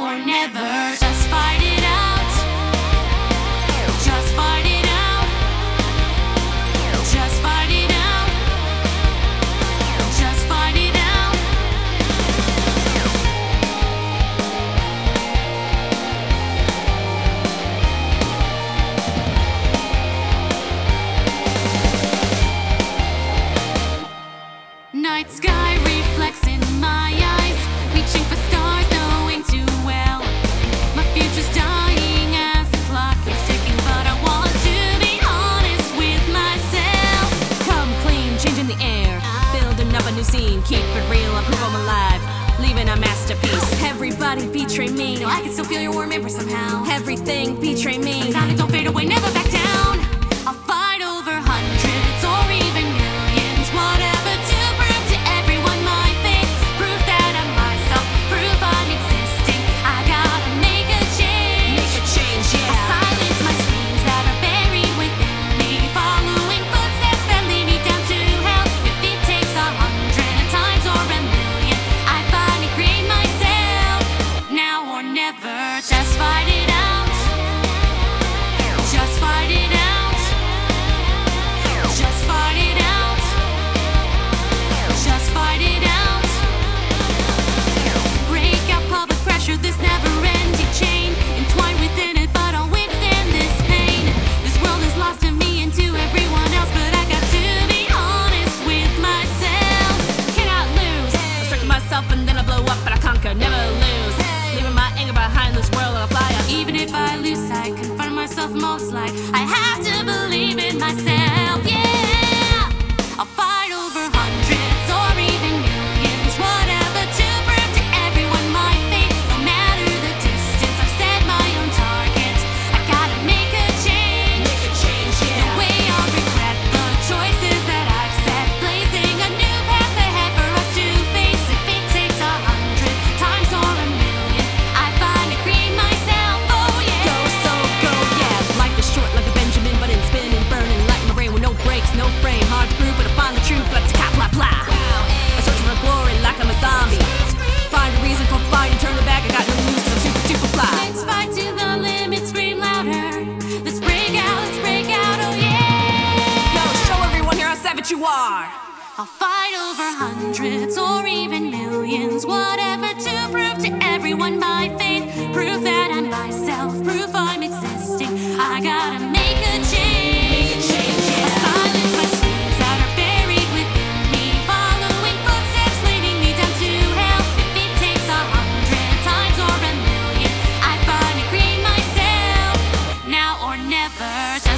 Now or never, just fight it out. Just fight it out. Just fight it out. Just fight it out. Night sky reflects in my eyes, reaching for stars, knowing too well my future's dying as the clock keeps ticking, but I want to be honest with myself. Come clean, changing the air, building up a new scene, keep it real, I prove I'm alive, leaving a masterpiece. Everybody betray me, no, I can still feel your warm embrace somehow. Everything betray me, I found it, don't fade away, never back down. I'll fight over hundreds or even millions, whatever to prove to everyone my faith. Proof that I'm myself, proof I'm existing. I gotta make a change. Make a change, yeah. I'll silence my screams that are buried within me, following footsteps that lead me down to hell. If it takes 100 times or a million, I finally create myself. Now or never, just fight it out. Just fight it out. Just fight it out. Just fight it out. Break out public pressure, this never-ending chain. Entwined within it, but I'll withstand this pain. This world is lost to me and to everyone else, but I got to be honest with myself. Cannot lose. I start to myself and then I blow up, but I conquer, never lose. Leaving my anger behind this world, I'll fly up. Even if I lose sight, confront myself most like I have to believe in myself, yeah. I'll fight over hundreds or even millions, whatever to prove to everyone my faith. No matter the distance, I've set my own targets. I gotta make a change. Make a change, yeah. No way I'll regret the choices that I've set, blazing a new path ahead for us to face. If it takes 100 times or a million, I finally create myself, oh yeah. Go, so go, yeah. Life is short like a Benjamin, but it's spinning, burning like my brain with no brakes, no frame. Hard to prove, but I find the truth, like to blah blah. I search for glory like I'm a zombie. Find a reason for fighting, turn it back. I got no news 'cause I'm super duper fly. Let's fight to the limit, scream louder. Let's break out, oh yeah. Yo, show everyone here how savage you are. I'll fight over hundreds or even millions, whatever to prove to everyone my faith. Prove that I'm myself, prove I'm existing. I gotta make a change. I'll silence my screams that are buried within me, following footsteps leading me down to hell. If it takes 100 times or a million, I finally create myself. Now or never.